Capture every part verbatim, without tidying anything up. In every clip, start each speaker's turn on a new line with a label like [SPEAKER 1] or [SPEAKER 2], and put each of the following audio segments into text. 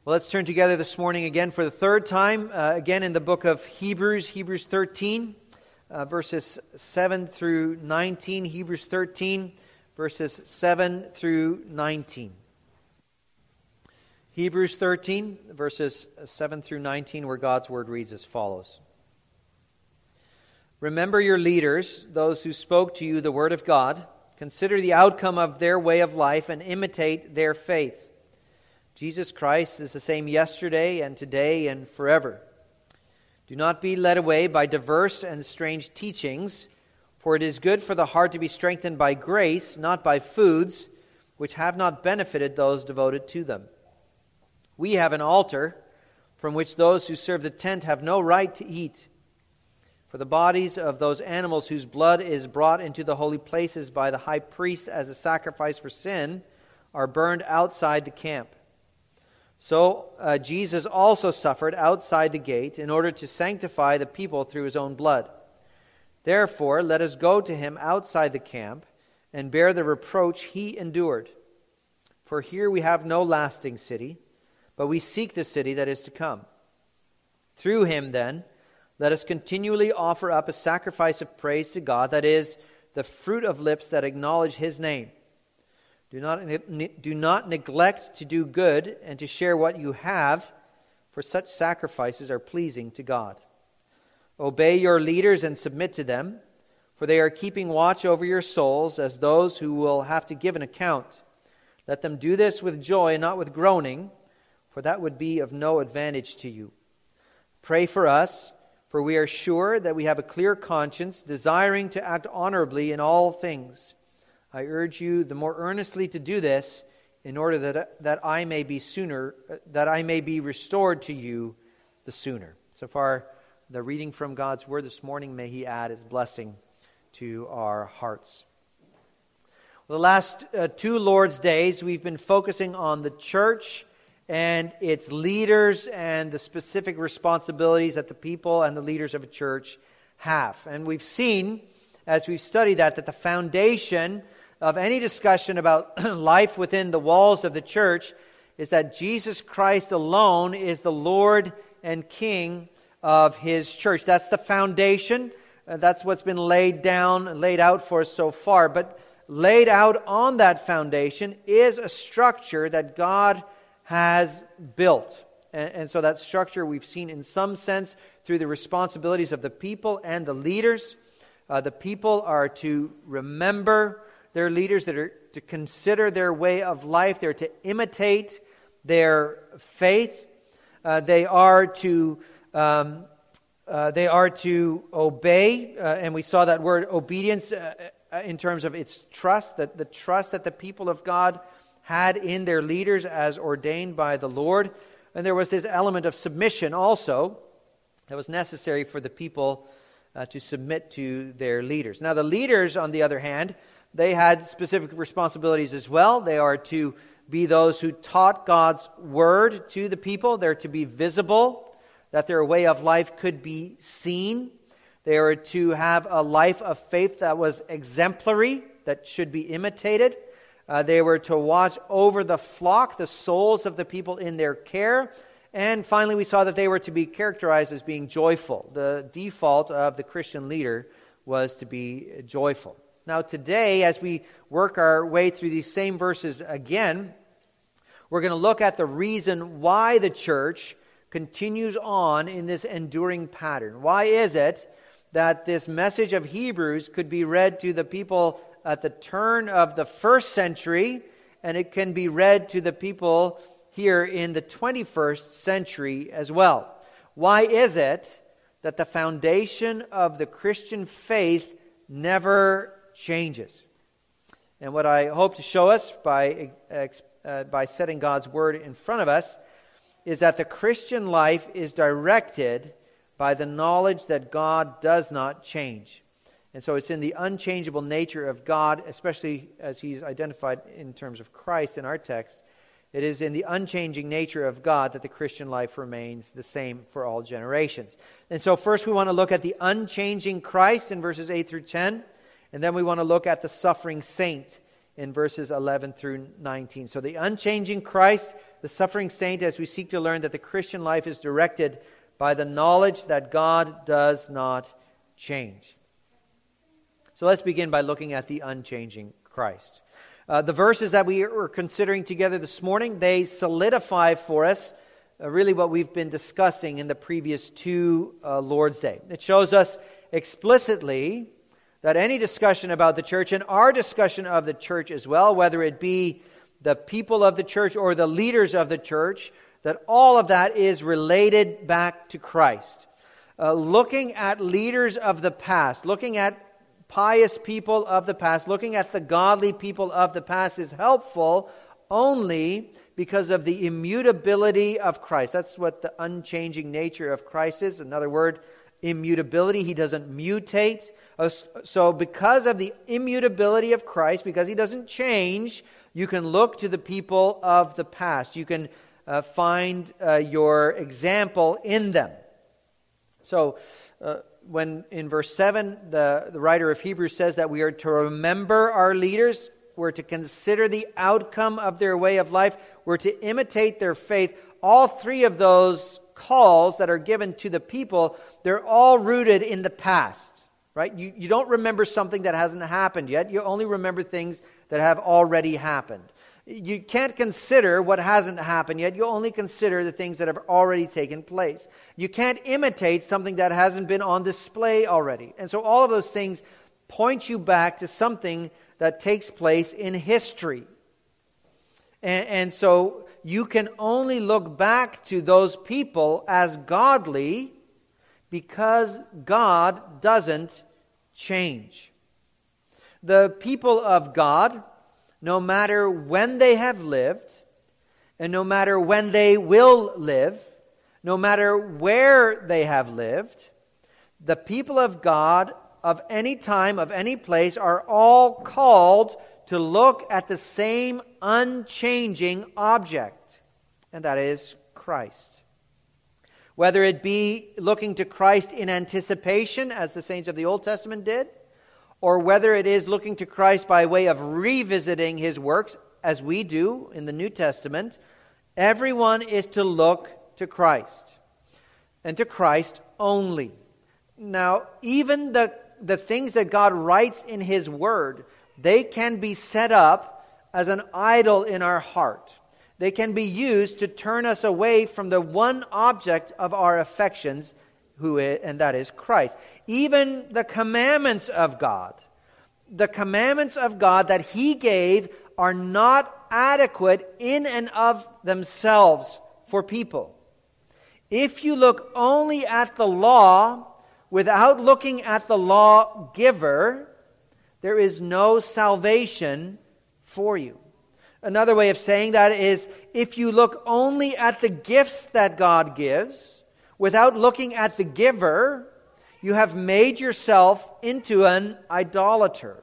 [SPEAKER 1] Well, let's turn together this morning again for the third time, uh, again in the book of Hebrews, Hebrews thirteen, uh, verses seven through nineteen, Hebrews thirteen, verses seven through nineteen. Hebrews thirteen, verses seven through nineteen, where God's word reads as follows. Remember your leaders, those who spoke to you the word of God. Consider the outcome of their way of life and imitate their faith. Jesus Christ is the same yesterday and today and forever. Do not be led away by diverse and strange teachings, for it is good for the heart to be strengthened by grace, not by foods, which have not benefited those devoted to them. We have an altar from which those who serve the tent have no right to eat. For the bodies of those animals whose blood is brought into the holy places by the high priest as a sacrifice for sin are burned outside the camp. So uh, Jesus also suffered outside the gate in order to sanctify the people through his own blood. Therefore, let us go to him outside the camp and bear the reproach he endured. For here we have no lasting city, but we seek the city that is to come. Through him, then, let us continually offer up a sacrifice of praise to God, that is, the fruit of lips that acknowledge his name. Do not, do not neglect to do good and to share what you have, for such sacrifices are pleasing to God. Obey your leaders and submit to them, for they are keeping watch over your souls as those who will have to give an account. Let them do this with joy and not with groaning, for that would be of no advantage to you. Pray for us, for we are sure that we have a clear conscience, desiring to act honorably in all things. I urge you the more earnestly to do this, in order that that I may be sooner that I may be restored to you the sooner. So far, the reading from God's word this morning. May He add His blessing to our hearts. Well, the last uh, two Lord's Days, we've been focusing on the church and its leaders and the specific responsibilities that the people and the leaders of a church have. And we've seen, as we've studied that, that the foundation of any discussion about life within the walls of the church is that Jesus Christ alone is the Lord and King of His church. That's the foundation. Uh, that's what's been laid down, laid out for us so far. But laid out on that foundation is a structure that God has built. And, and so that structure we've seen in some sense through the responsibilities of the people and the leaders. Uh, the people are to remember their leaders, that are to consider their way of life. They're to imitate their faith. Uh, they are to um, uh, they are to obey, uh, and we saw that word obedience uh, in terms of its trust, that the trust that the people of God had in their leaders as ordained by the Lord. And there was this element of submission also that was necessary for the people uh, to submit to their leaders. Now, the leaders, on the other hand, they had specific responsibilities as well. They are to be those who taught God's word to the people. They're to be visible, that their way of life could be seen. They are to have a life of faith that was exemplary, that should be imitated. Uh, they were to watch over the flock, the souls of the people in their care. And finally, we saw that they were to be characterized as being joyful. The default of the Christian leader was to be joyful. Now today, as we work our way through these same verses again, we're going to look at the reason why the church continues on in this enduring pattern. Why is it that this message of Hebrews could be read to the people at the turn of the first century, and it can be read to the people here in the twenty-first century as well? Why is it that the foundation of the Christian faith never changes? And what I hope to show us by uh, by setting God's word in front of us is that the Christian life is directed by the knowledge that God does not change. And so it's in the unchangeable nature of God, especially as He's identified in terms of Christ in our text. It is in the unchanging nature of God that the Christian life remains the same for all generations. And so first we want to look at the unchanging Christ in verses eight through ten. And then we want to look at the suffering saint in verses eleven through nineteen. So the unchanging Christ, the suffering saint as we seek to learn that the Christian life is directed by the knowledge that God does not change. So let's begin by looking at the unchanging Christ. Uh, the verses that we were considering together this morning, they solidify for us uh, really what we've been discussing in the previous two uh, Lord's Day. It shows us explicitly that any discussion about the church, and our discussion of the church as well, whether it be the people of the church or the leaders of the church, that all of that is related back to Christ. Uh, looking at leaders of the past, looking at pious people of the past, looking at the godly people of the past is helpful only because of the immutability of Christ. That's what the unchanging nature of Christ is. Another word, immutability. He doesn't mutate. So because of the immutability of Christ, because He doesn't change, you can look to the people of the past. You can uh, find uh, your example in them. So, uh, when in verse seven, the, the writer of Hebrews says that we are to remember our leaders, we're to consider the outcome of their way of life, we're to imitate their faith. All three of those calls that are given to the people, they're all rooted in the past, right? You, you don't remember something that hasn't happened yet. You only remember things that have already happened. You can't consider what hasn't happened yet. You only consider the things that have already taken place. You can't imitate something that hasn't been on display already. And so all of those things point you back to something that takes place in history. And, and so you can only look back to those people as godly because God doesn't change. The people of God, no matter when they have lived, and no matter when they will live, no matter where they have lived, the people of God of any time, of any place, are all called to look at the same unchanging object, and that is Christ. Whether it be looking to Christ in anticipation, as the saints of the Old Testament did, or whether it is looking to Christ by way of revisiting His works, as we do in the New Testament, everyone is to look to Christ, and to Christ only. Now, even the, the things that God writes in His Word, they can be set up as an idol in our heart. They can be used to turn us away from the one object of our affections, who is, and that is Christ. Even the commandments of God, the commandments of God that He gave are not adequate in and of themselves for people. If you look only at the law without looking at the law giver, there is no salvation for you. Another way of saying that is, if you look only at the gifts that God gives, without looking at the giver, you have made yourself into an idolater.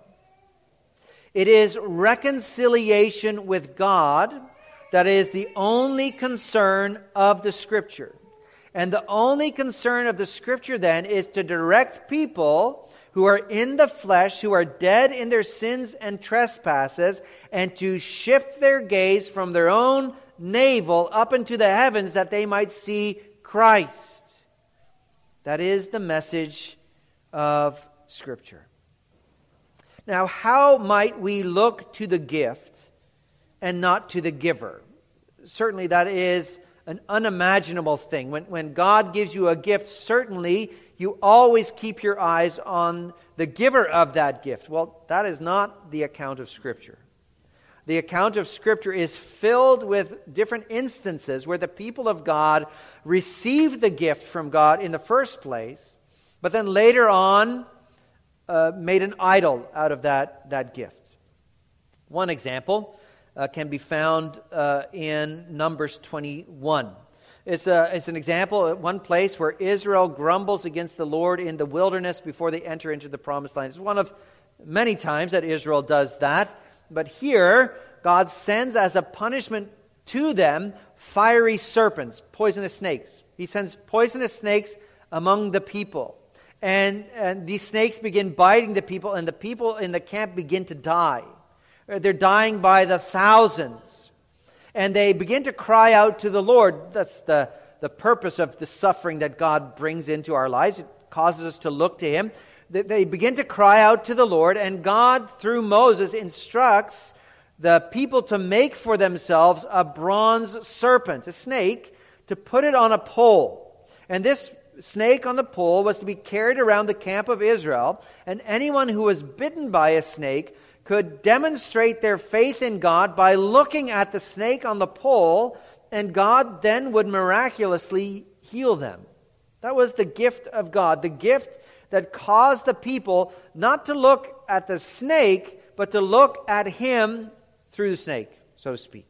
[SPEAKER 1] It is reconciliation with God that is the only concern of the Scripture. And the only concern of the Scripture then is to direct people who are in the flesh, who are dead in their sins and trespasses, and to shift their gaze from their own navel up into the heavens that they might see Christ. That is the message of Scripture. Now, how might we look to the gift and not to the giver? Certainly that is an unimaginable thing. When, when God gives you a gift, certainly you always keep your eyes on the giver of that gift. Well, that is not the account of Scripture. The account of Scripture is filled with different instances where the people of God received the gift from God in the first place, but then later on uh, made an idol out of that, that gift. One example uh, can be found uh, in Numbers twenty-one. It's, a, it's an example at one place where Israel grumbles against the Lord in the wilderness before they enter into the promised land. It's one of many times that Israel does that. But here, God sends as a punishment to them fiery serpents, poisonous snakes. He sends poisonous snakes among the people. And, and these snakes begin biting the people, and the people in the camp begin to die. They're dying by the thousands. and they begin to cry out to the Lord. That's the, the purpose of the suffering that God brings into our lives. It causes us to look to Him. They begin to cry out to the Lord, and God, through Moses, instructs the people to make for themselves a bronze serpent, a snake, to put it on a pole. And this snake on the pole was to be carried around the camp of Israel, and anyone who was bitten by a snake could demonstrate their faith in God by looking at the snake on the pole, and God then would miraculously heal them. That was the gift of God, the gift that caused the people not to look at the snake, but to look at Him through the snake, so to speak.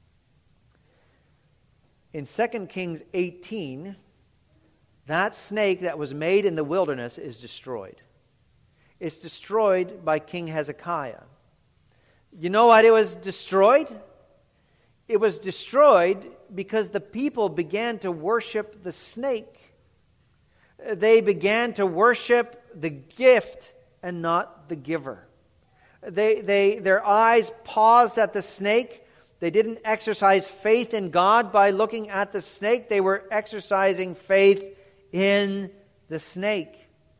[SPEAKER 1] In Second Kings eighteen, that snake that was made in the wilderness is destroyed. It's destroyed by King Hezekiah. You know why it was destroyed? It was destroyed because the people began to worship the snake. They began to worship the gift and not the giver. They, they, their eyes paused at the snake. They didn't exercise faith in God by looking at the snake. They were exercising faith in the snake.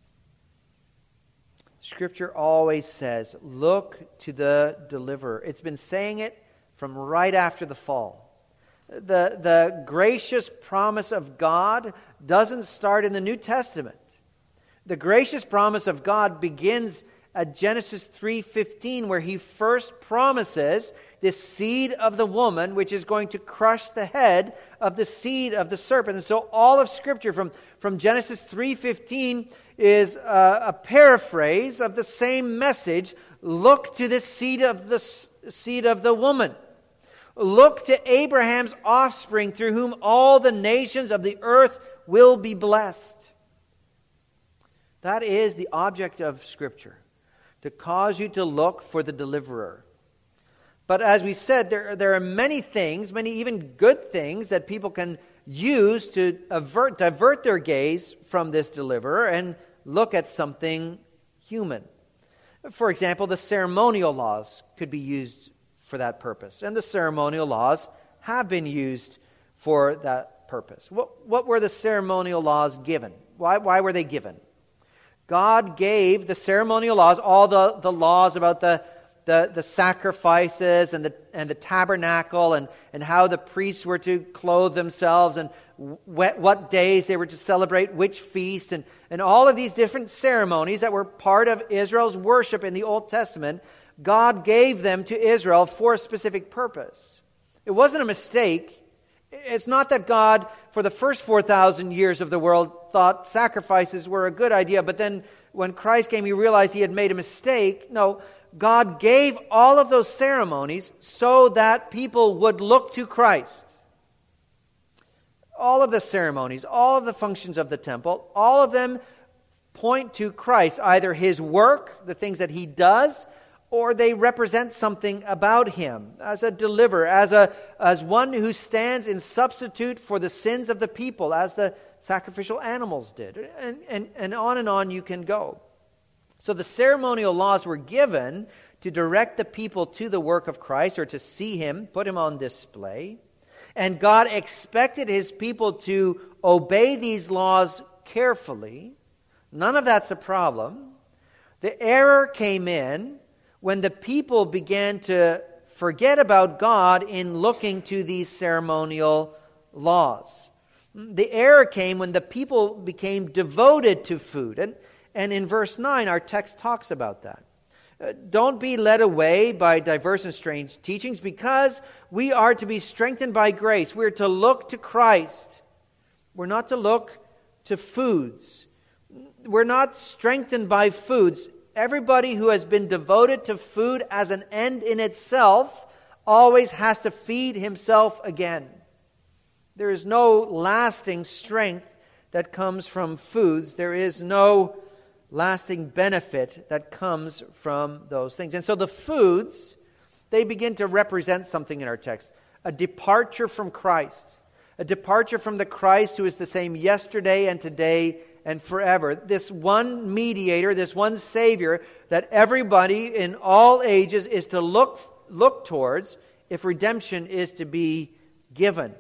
[SPEAKER 1] Scripture always says, look to the deliverer. It's been saying it from right after the fall. The, the gracious promise of God doesn't start in the New Testament. The gracious promise of God begins at Genesis three fifteen, where He first promises this seed of the woman, which is going to crush the head of the seed of the serpent. And so all of Scripture from, from Genesis three fifteen is a, a paraphrase of the same message. Look to this seed of the seed of the woman. Look to Abraham's offspring, through whom all the nations of the earth will be blessed. That is the object of Scripture, to cause you to look for the deliverer. But as we said, there, there are many things, many even good things, that people can use to avert, divert their gaze from this deliverer and look at something human. For example, the ceremonial laws could be used for that purpose. And the ceremonial laws have been used for that purpose. What, what were the ceremonial laws given? Why, why were they given? God gave the ceremonial laws, all the, the laws about the, the, the sacrifices and the, and the tabernacle, and, and how the priests were to clothe themselves, and wh- what days they were to celebrate which feast, and, and all of these different ceremonies that were part of Israel's worship in the Old Testament. God gave them to Israel for a specific purpose. It wasn't a mistake. It's not that God, for the first four thousand years of the world, thought sacrifices were a good idea, but then when Christ came, He realized He had made a mistake. No, God gave all of those ceremonies so that people would look to Christ. All of the ceremonies, all of the functions of the temple, all of them point to Christ, either His work, the things that He does, or they represent something about Him as a deliverer, as a as one who stands in substitute for the sins of the people, as the sacrificial animals did. And, and, and on and on you can go. So the ceremonial laws were given to direct the people to the work of Christ, or to see Him, put Him on display. And God expected His people to obey these laws carefully. None of that's a problem. The error came in when the people began to forget about God in looking to these ceremonial laws. The error came when the people became devoted to food. And, and in verse nine, our text talks about that. Uh, don't be led away by diverse and strange teachings, because we are to be strengthened by grace. We're to look to Christ. We're not to look to foods. We're not strengthened by foods. Everybody who has been devoted to food as an end in itself always has to feed himself again. There is no lasting strength that comes from foods. There is no lasting benefit that comes from those things. And so the foods, they begin to represent something in our text. A departure from Christ. A departure from the Christ who is the same yesterday and today and forever. This one mediator, this one Savior that everybody in all ages is to look, look towards if redemption is to be given.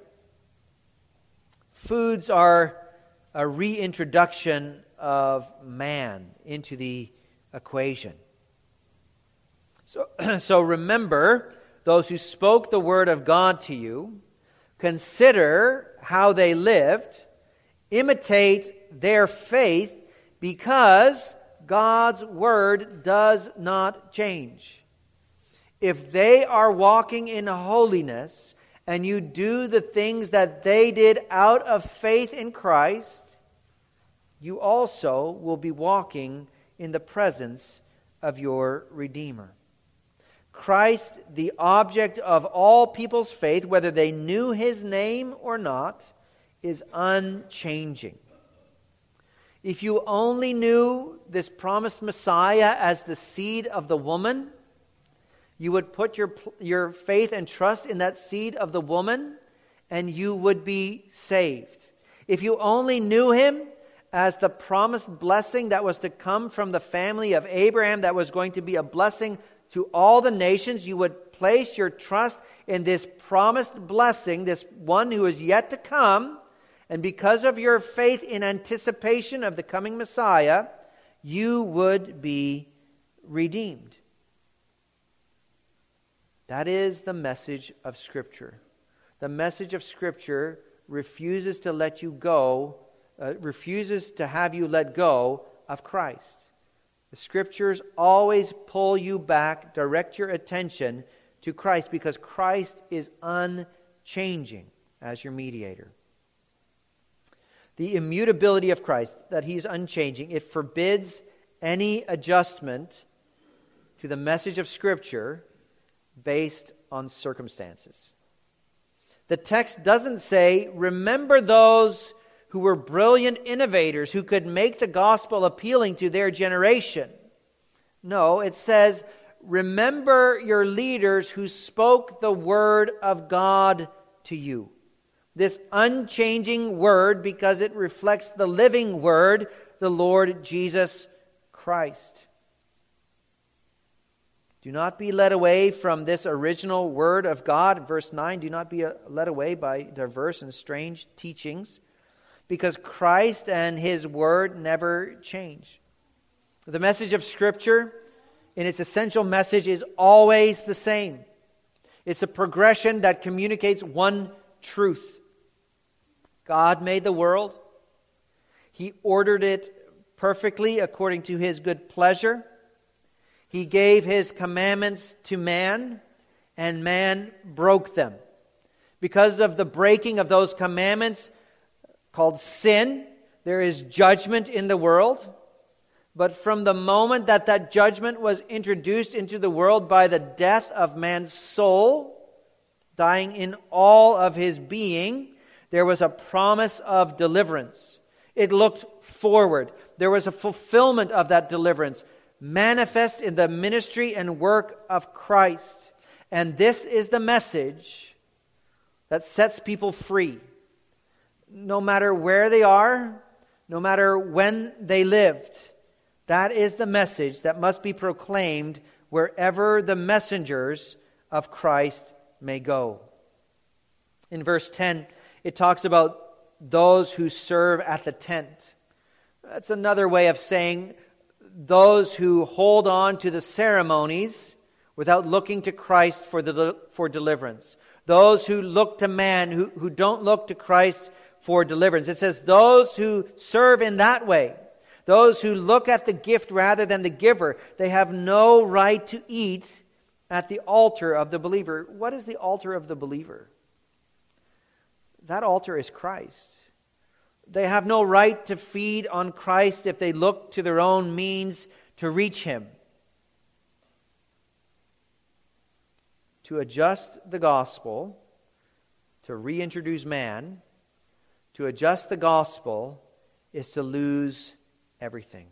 [SPEAKER 1] Foods are a reintroduction of man into the equation. So, so remember those who spoke the word of God to you. Consider how they lived. Imitate their faith, because God's word does not change. If they are walking in holiness, and you do the things that they did out of faith in Christ, you also will be walking in the presence of your Redeemer. Christ, the object of all people's faith, whether they knew His name or not, is unchanging. If you only knew this promised Messiah as the seed of the woman, you would put your, your faith and trust in that seed of the woman, and you would be saved. If you only knew Him as the promised blessing that was to come from the family of Abraham, that was going to be a blessing to all the nations, you would place your trust in this promised blessing, this one who is yet to come, and because of your faith in anticipation of the coming Messiah, you would be redeemed. That is the message of Scripture. The message of Scripture refuses to let you go, uh, refuses to have you let go of Christ. The Scriptures always pull you back, direct your attention to Christ, because Christ is unchanging as your mediator. The immutability of Christ, that He's unchanging, it forbids any adjustment to the message of Scripture based on circumstances. The text doesn't say, remember those who were brilliant innovators who could make the gospel appealing to their generation. No, it says, remember your leaders who spoke the word of God to you. This unchanging word, because it reflects the living word, the Lord Jesus Christ. Do not be led away from this original word of God. Verse nine, do not be led away by diverse and strange teachings, because Christ and His word never change. The message of Scripture, in its essential message, is always the same. It's a progression that communicates one truth. God made the world. He ordered it perfectly according to His good pleasure. He gave His commandments to man, and man broke them. Because of the breaking of those commandments, called sin, there is judgment in the world. But from the moment that that judgment was introduced into the world by the death of man's soul, dying in all of his being, there was a promise of deliverance. It looked forward. There was a fulfillment of that deliverance, manifest in the ministry and work of Christ. And this is the message that sets people free. No matter where they are, no matter when they lived, that is the message that must be proclaimed wherever the messengers of Christ may go. In verse ten, it talks about those who serve at the tent. That's another way of saying those who hold on to the ceremonies without looking to Christ for the for deliverance. Those who look to man, who, who don't look to Christ for deliverance. It says those who serve in that way, those who look at the gift rather than the giver, they have no right to eat at the altar of the believer. What is the altar of the believer? That altar is Christ. They have no right to feed on Christ if they look to their own means to reach Him. To adjust the gospel, to reintroduce man, to adjust the gospel is to lose everything.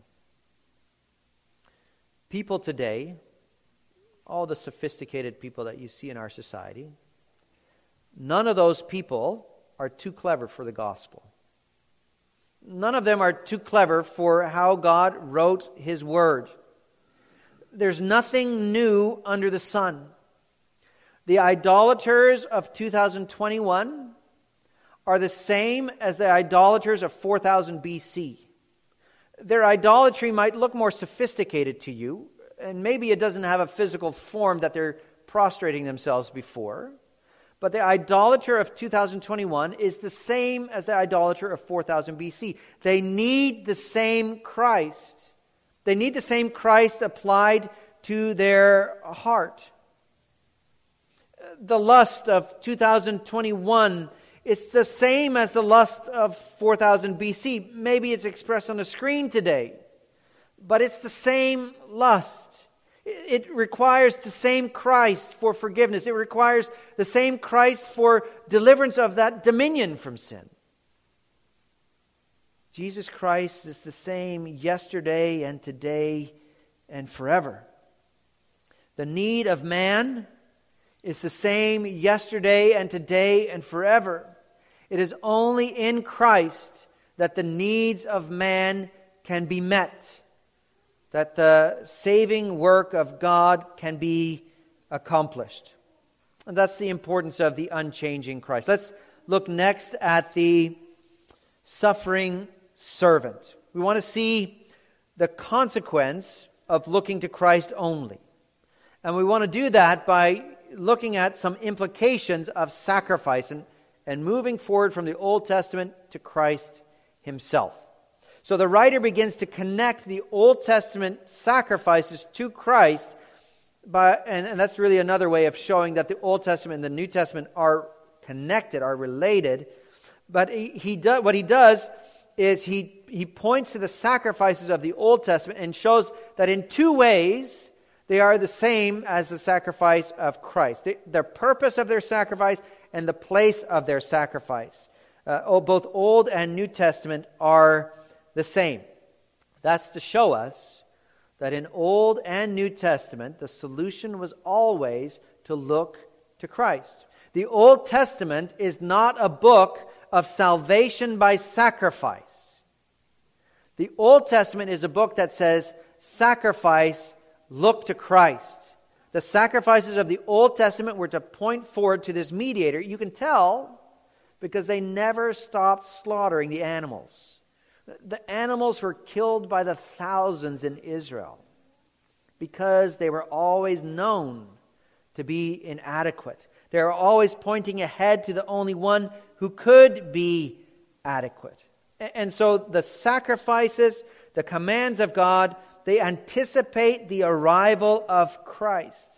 [SPEAKER 1] People today, all the sophisticated people that you see in our society, none of those people are too clever for the gospel. None of them are too clever for how God wrote His word. There's nothing new under the sun. The idolaters of two thousand twenty-one are the same as the idolaters of four thousand B C. Their idolatry might look more sophisticated to you, and maybe it doesn't have a physical form that they're prostrating themselves before. But the idolater of two thousand twenty-one is the same as the idolater of four thousand B C. They need the same Christ. They need the same Christ applied to their heart. The lust of two thousand twenty-one, it's the same as the lust of four thousand B C. Maybe it's expressed on the screen today, but it's the same lust. It requires the same Christ for forgiveness. It requires the same Christ for deliverance of that dominion from sin. Jesus Christ is the same yesterday and today and forever. The need of man is the same yesterday and today and forever. It is only in Christ that the needs of man can be met, that the saving work of God can be accomplished. And that's the importance of the unchanging Christ. Let's look next at the suffering servant. We want to see the consequence of looking to Christ only. And we want to do that by looking at some implications of sacrifice and, and moving forward from the Old Testament to Christ himself. So the writer begins to connect the Old Testament sacrifices to Christ, by, and, and that's really another way of showing that the Old Testament and the New Testament are connected, are related. But he, he do, what he does is he, he points to the sacrifices of the Old Testament and shows that in two ways they are the same as the sacrifice of Christ. The, the purpose of their sacrifice and the place of their sacrifice. Uh, both Old and New Testament are the same. That's to show us that in Old and New Testament, the solution was always to look to Christ. The Old Testament is not a book of salvation by sacrifice. The Old Testament is a book that says, sacrifice, look to Christ. The sacrifices of the Old Testament were to point forward to this mediator. You can tell because they never stopped slaughtering the animals. The animals were killed by the thousands in Israel because they were always known to be inadequate. They were always pointing ahead to the only one who could be adequate. And so the sacrifices, the commands of God, they anticipate the arrival of Christ.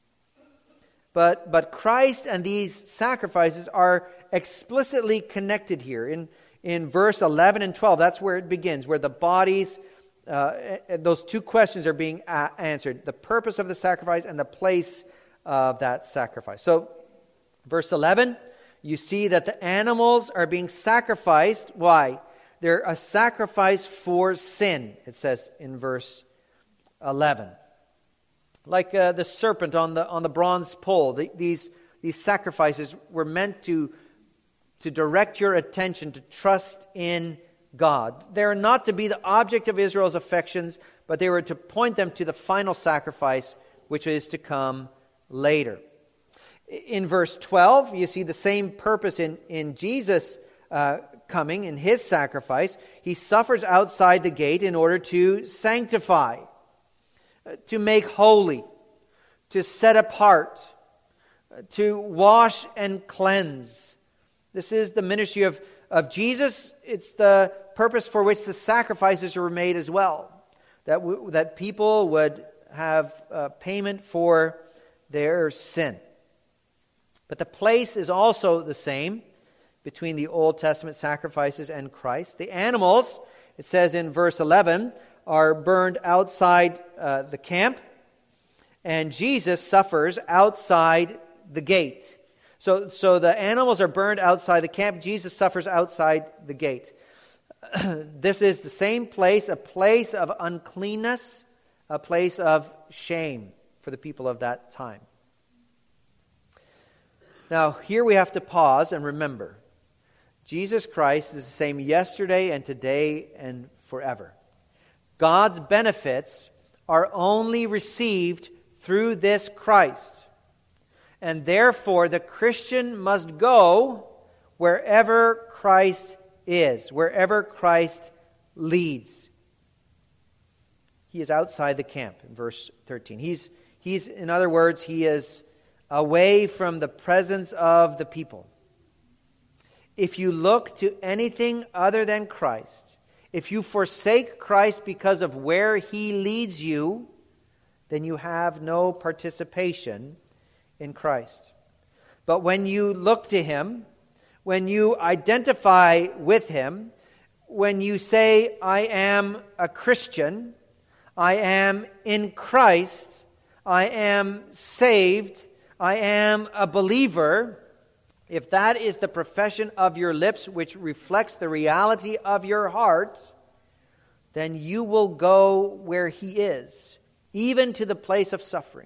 [SPEAKER 1] But, but Christ and these sacrifices are explicitly connected here. In In verse eleven and twelve, that's where it begins, where the bodies, uh, those two questions are being a- answered. The purpose of the sacrifice and the place of that sacrifice. So, verse eleven, you see that the animals are being sacrificed. Why? They're a sacrifice for sin, it says in verse eleven. Like uh, the serpent on the on the bronze pole, the, these, these sacrifices were meant to to direct your attention to trust in God. They are not to be the object of Israel's affections, but they were to point them to the final sacrifice, which is to come later. In verse twelve, you see the same purpose in, in Jesus uh, coming, in his sacrifice. He suffers outside the gate in order to sanctify, to make holy, to set apart, to wash and cleanse. This is the ministry of, of Jesus. It's the purpose for which the sacrifices were made as well. That, w- that people would have uh, payment for their sin. But the place is also the same between the Old Testament sacrifices and Christ. The animals, it says in verse eleven, are burned outside uh, the camp. And Jesus suffers outside the gate. So, so the animals are burned outside the camp. Jesus suffers outside the gate. This is the same place, a place of uncleanness, a place of shame for the people of that time. Now, here we have to pause and remember, Jesus Christ is the same yesterday and today and forever. God's benefits are only received through this Christ. And therefore, the Christian must go wherever Christ is, wherever Christ leads. He is outside the camp in verse thirteen. He's, he's, in other words, he is away from the presence of the people. If you look to anything other than Christ, if you forsake Christ because of where he leads you, then you have no participation in Christ. But when you look to him, when you identify with him, when you say, I am a Christian, I am in Christ, I am saved, I am a believer, if that is the profession of your lips which reflects the reality of your heart, then you will go where he is, even to the place of suffering,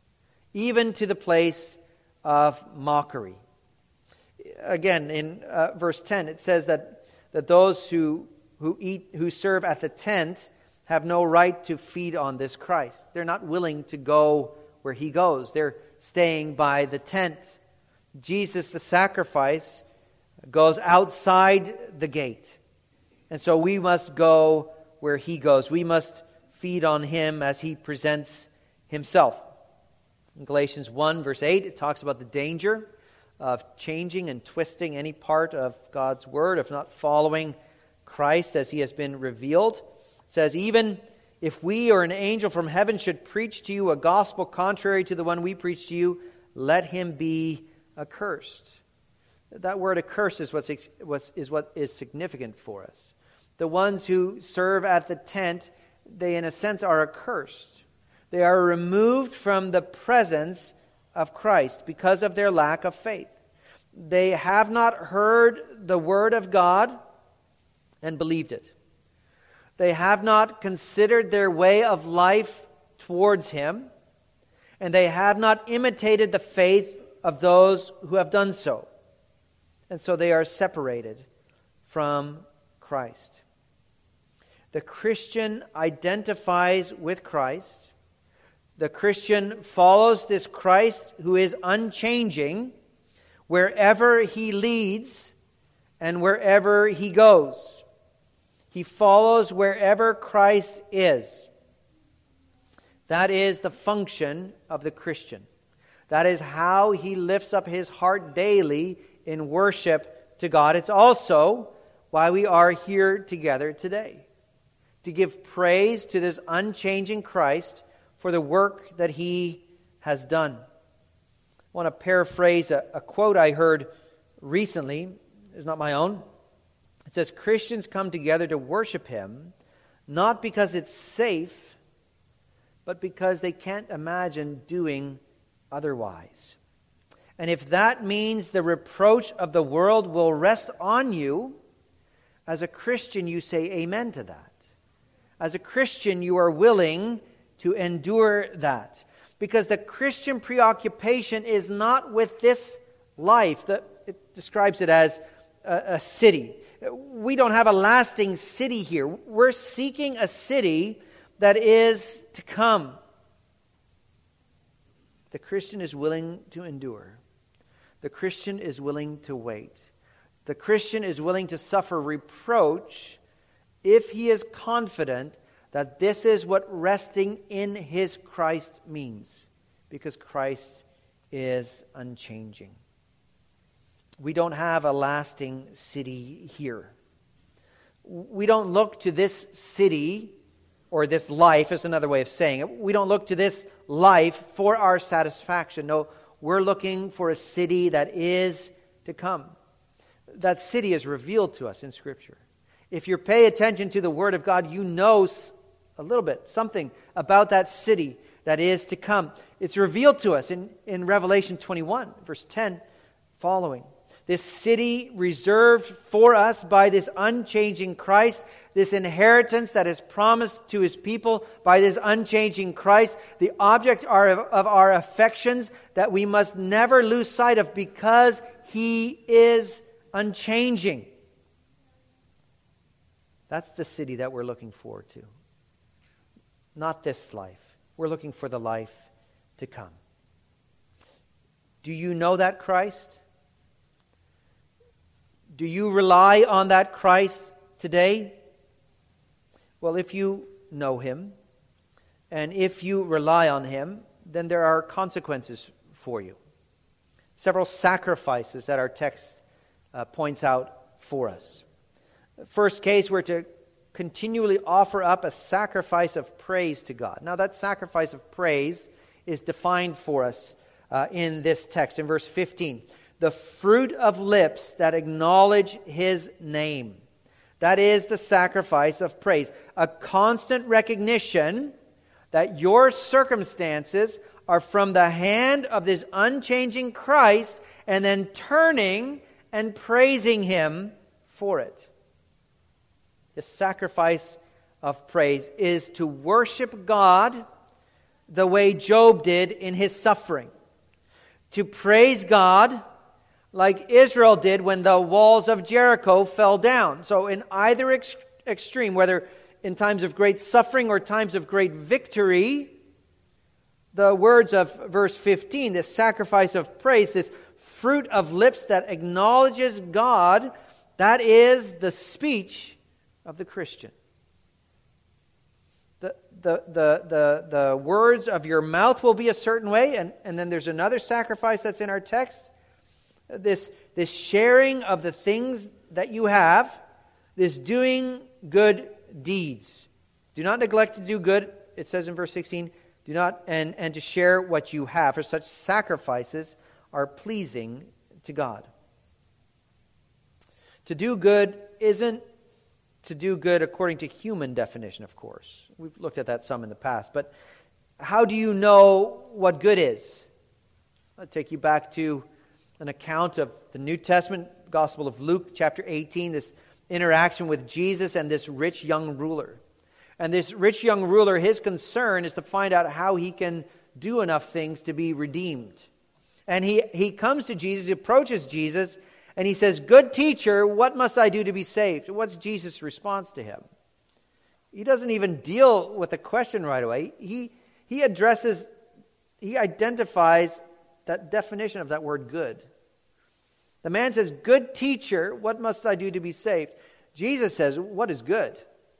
[SPEAKER 1] even to the place of mockery. Again, in uh, verse ten, it says that, that those who, who eat, who serve at the tent have no right to feed on this Christ. They're not willing to go where he goes. They're staying by the tent. Jesus, the sacrifice, goes outside the gate. And so we must go where he goes. We must feed on him as he presents himself. In Galatians one, verse eight, it talks about the danger of changing and twisting any part of God's word, of not following Christ as he has been revealed. It says, even if we or an angel from heaven should preach to you a gospel contrary to the one we preach to you, let him be accursed. That word accursed is what's, what's, is what is significant for us. The ones who serve at the tent, they in a sense are accursed. They are removed from the presence of Christ because of their lack of faith. They have not heard the word of God and believed it. They have not considered their way of life towards him, and they have not imitated the faith of those who have done so. And so they are separated from Christ. The Christian identifies with Christ. The Christian follows this Christ who is unchanging wherever he leads and wherever he goes. He follows wherever Christ is. That is the function of the Christian. That is how he lifts up his heart daily in worship to God. It's also why we are here together today, to give praise to this unchanging Christ for the work that he has done. I want to paraphrase a, a quote I heard recently. It's not my own. It says, Christians come together to worship him, not because it's safe, but because they can't imagine doing otherwise. And if that means the reproach of the world will rest on you, as a Christian you say amen to that. As a Christian you are willing to endure that. Because the Christian preoccupation is not with this life. The, it describes it as a, a city. We don't have a lasting city here. We're seeking a city that is to come. The Christian is willing to endure. The Christian is willing to wait. The Christian is willing to suffer reproach if he is confident that this is what resting in his Christ means, because Christ is unchanging. We don't have a lasting city here. We don't look to this city, or this life is another way of saying it. We don't look to this life for our satisfaction. No, we're looking for a city that is to come. That city is revealed to us in Scripture. If you pay attention to the Word of God, you know a little bit, something about that city that is to come. It's revealed to us in, in Revelation twenty-one, verse ten following. This city reserved for us by this unchanging Christ, this inheritance that is promised to his people by this unchanging Christ, the object of our affections that we must never lose sight of because he is unchanging. That's the city that we're looking forward to. Not this life. We're looking for the life to come. Do you know that Christ? Do you rely on that Christ today? Well, if you know him, and if you rely on him, then there are consequences for you. Several sacrifices that our text uh, points out for us. First case, we're to continually offer up a sacrifice of praise to God. Now, that sacrifice of praise is defined for us uh, in this text, in verse fifteen. The fruit of lips that acknowledge his name. That is the sacrifice of praise. A constant recognition that your circumstances are from the hand of this unchanging Christ, and then turning and praising him for it. The sacrifice of praise is to worship God the way Job did in his suffering. To praise God like Israel did when the walls of Jericho fell down. So in either ex- extreme, whether in times of great suffering or times of great victory, the words of verse fifteen, this sacrifice of praise, this fruit of lips that acknowledges God, that is the speech of the Christian. The, the, the, the, the words of your mouth will be a certain way, and, and then there's another sacrifice that's in our text. This, this sharing of the things that you have, this doing good deeds. Do not neglect to do good, it says in verse sixteen, do not and, and to share what you have, for such sacrifices are pleasing to God. To do good isn't to do good according to human definition, of course. We've looked at that some in the past. But how do you know what good is? I'll take you back to an account of the New Testament, Gospel of Luke, chapter eighteen, this interaction with Jesus and this rich young ruler. And this rich young ruler, his concern is to find out how he can do enough things to be redeemed. And he, he comes to Jesus, he approaches Jesus, and he says, "Good teacher, what must I do to be saved?" What's Jesus' response to him? He doesn't even deal with the question right away. He, he addresses, he identifies that definition of that word good. The man says, "Good teacher, what must I do to be saved?" Jesus says, what is good?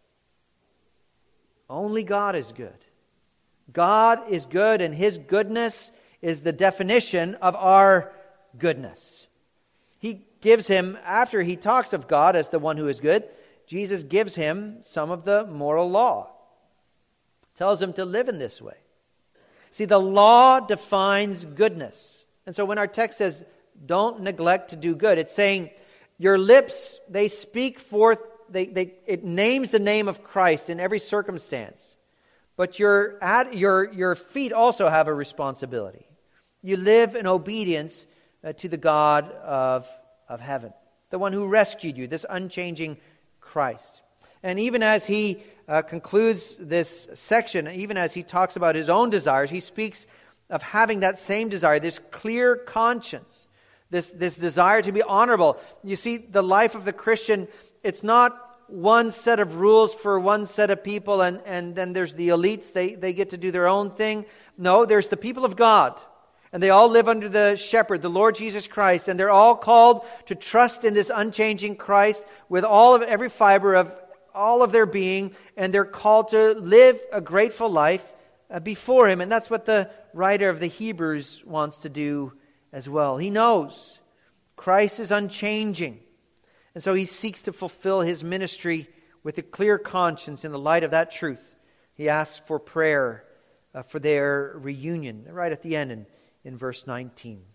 [SPEAKER 1] Only God is good. God is good, and his goodness is the definition of our goodness. He gives him, after he talks of God as the one who is good, Jesus gives him some of the moral law. Tells him to live in this way. See, the law defines goodness. And so when our text says, don't neglect to do good, it's saying your lips, they speak forth, they, they, it names the name of Christ in every circumstance. But your, your, your feet also have a responsibility. You live in obedience uh, to the God of, of heaven, the one who rescued you, this unchanging Christ. And even as he uh, concludes this section, even as he talks about his own desires, he speaks of having that same desire, this clear conscience, this, this desire to be honorable. You see, the life of the Christian, it's not one set of rules for one set of people, and, and then there's the elites, they, they get to do their own thing. No, there's the people of God, and they all live under the shepherd, the Lord Jesus Christ, and they're all called to trust in this unchanging Christ with all of every fiber of all of their being, and they're called to live a grateful life uh, before him. And that's what the writer of the Hebrews wants to do as well. He knows Christ is unchanging, and so he seeks to fulfill his ministry with a clear conscience in the light of that truth. He asks for prayer uh, for their reunion, right at the end in, in verse nineteen.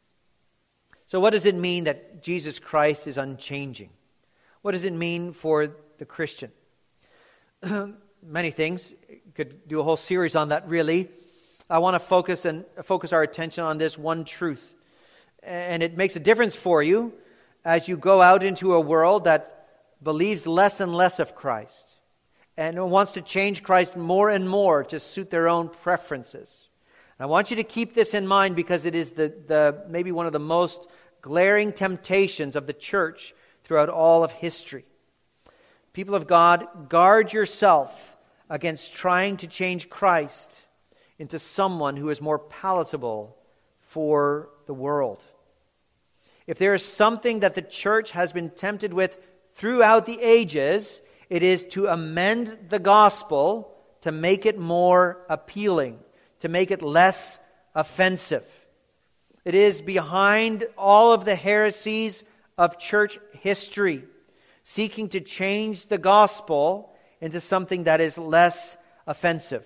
[SPEAKER 1] So what does it mean that Jesus Christ is unchanging? What does it mean for the Christian? Many things. Could do a whole series on that, really. I want to focus and focus our attention on this one truth. And it makes a difference for you as you go out into a world that believes less and less of Christ and wants to change Christ more and more to suit their own preferences. And I want you to keep this in mind because it is the, the maybe one of the most glaring temptations of the church throughout all of history. People of God, guard yourself against trying to change Christ into someone who is more palatable for the world. If there is something that the church has been tempted with throughout the ages, it is to amend the gospel to make it more appealing, to make it less offensive. It is behind all of the heresies of church history, seeking to change the gospel into something that is less offensive.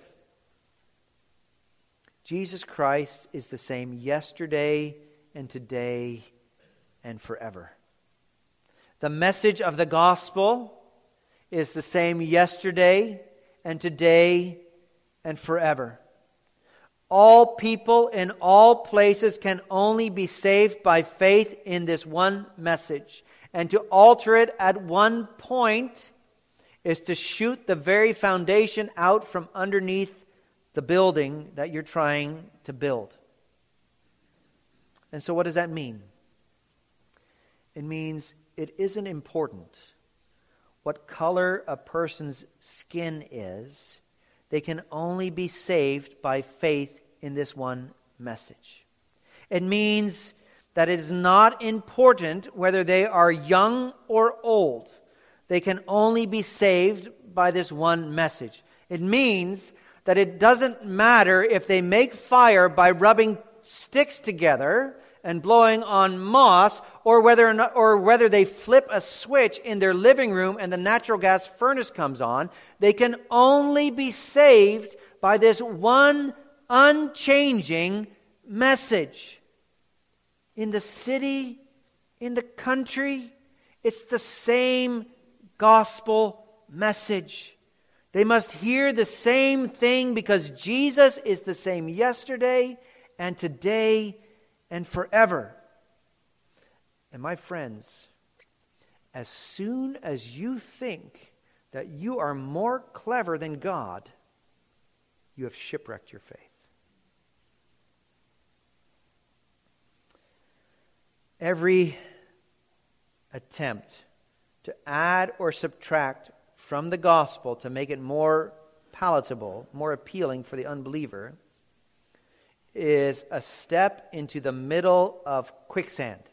[SPEAKER 1] Jesus Christ is the same yesterday and today and forever. The message of the gospel is the same yesterday and today and forever. All people in all places can only be saved by faith in this one message. And to alter it at one point is to shoot the very foundation out from underneath the building that you're trying to build. And so what does that mean? It means it isn't important what color a person's skin is. They can only be saved by faith in this one message. It means that it is not important whether they are young or old. They can only be saved by this one message. It means that it doesn't matter if they make fire by rubbing sticks together and blowing on moss, or whether or, not, or whether they flip a switch in their living room and the natural gas furnace comes on. They can only be saved by this one unchanging message. In the city, in the country, it's the same gospel message. They must hear the same thing because Jesus is the same yesterday and today and forever. And my friends, as soon as you think that you are more clever than God, you have shipwrecked your faith. Every attempt to add or subtract from the gospel to make it more palatable, more appealing for the unbeliever, is a step into the middle of quicksand.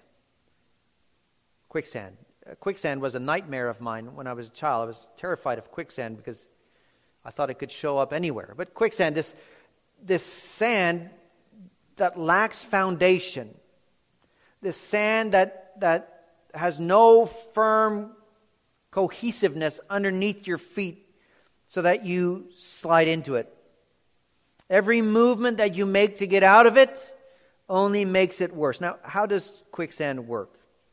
[SPEAKER 1] Quicksand. Quicksand was a nightmare of mine when I was a child. I was terrified of quicksand because I thought it could show up anywhere. But quicksand, this, this sand that lacks foundation, this sand that, that has no firm cohesiveness underneath your feet so that you slide into it. Every movement that you make to get out of it only makes it worse. Now, how does quicksand work?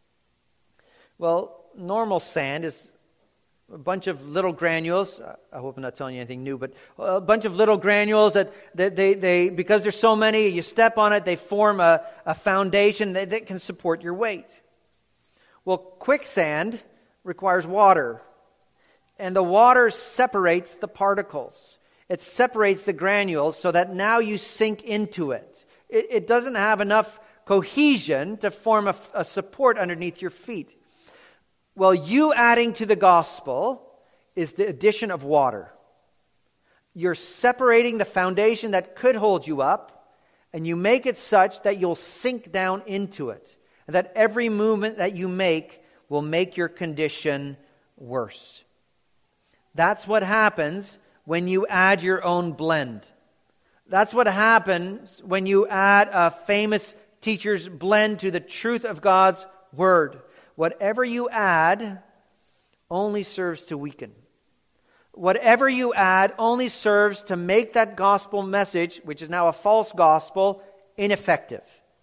[SPEAKER 1] Well, normal sand is a bunch of little granules. I hope I'm not telling you anything new, but a bunch of little granules that, that they, they, because there's so many, you step on it, they form a, a foundation that, that can support your weight. Well, quicksand requires water, and the water separates the particles. It separates the granules so that now you sink into it. It, it doesn't have enough cohesion to form a, a support underneath your feet. Well, you adding to the gospel is the addition of water. You're separating the foundation that could hold you up, and you make it such that you'll sink down into it, and that every movement that you make will make your condition worse. That's what happens when you add your own blend. That's what happens when you add a famous teacher's blend to the truth of God's Word. Whatever you add only serves to weaken. Whatever you add only serves to make that gospel message, which is now a false gospel, ineffective.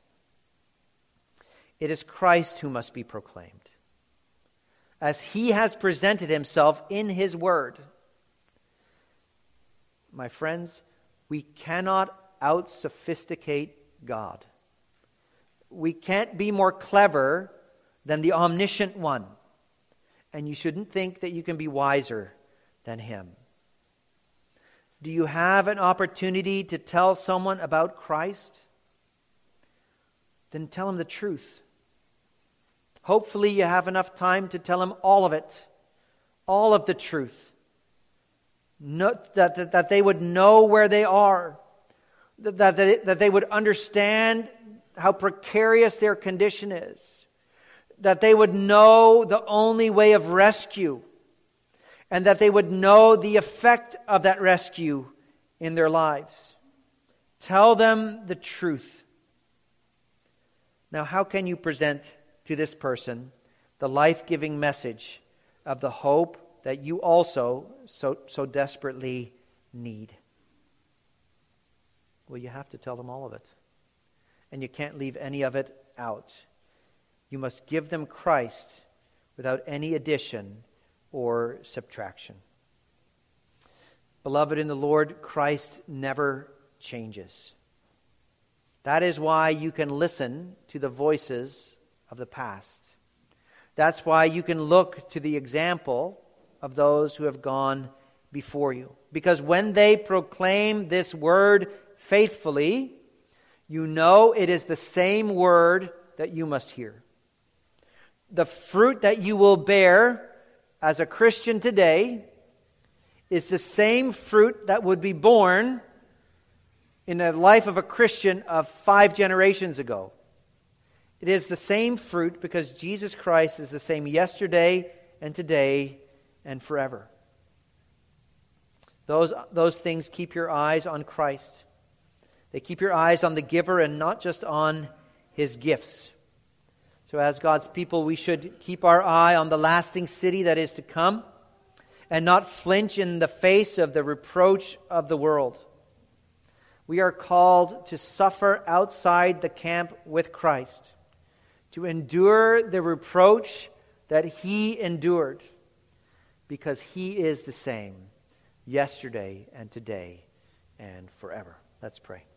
[SPEAKER 1] It is Christ who must be proclaimed, as He has presented Himself in His Word. My friends, we cannot out-sophisticate God. We can't be more clever than the omniscient one. And you shouldn't think that you can be wiser than Him. Do you have an opportunity to tell someone about Christ? Then tell them the truth. Hopefully you have enough time to tell them all of it. All of the truth. No, that, that, that they would know where they are. That, that, they, that they would understand how precarious their condition is, that they would know the only way of rescue, and that they would know the effect of that rescue in their lives. Tell them the truth. Now, how can you present to this person the life-giving message of the hope that you also so, so desperately need? Well, you have to tell them all of it. And you can't leave any of it out. You must give them Christ without any addition or subtraction. Beloved in the Lord, Christ never changes. That is why you can listen to the voices of the past. That's why you can look to the example of those who have gone before you. Because when they proclaim this word faithfully, you know it is the same word that you must hear. The fruit that you will bear as a Christian today is the same fruit that would be born in the life of a Christian of five generations ago. It is the same fruit because Jesus Christ is the same yesterday and today and forever. Those, those things keep your eyes on Christ. They keep your eyes on the giver and not just on his gifts. So as God's people, we should keep our eye on the lasting city that is to come and not flinch in the face of the reproach of the world. We are called to suffer outside the camp with Christ, to endure the reproach that he endured, because he is the same yesterday and today and forever. Let's pray.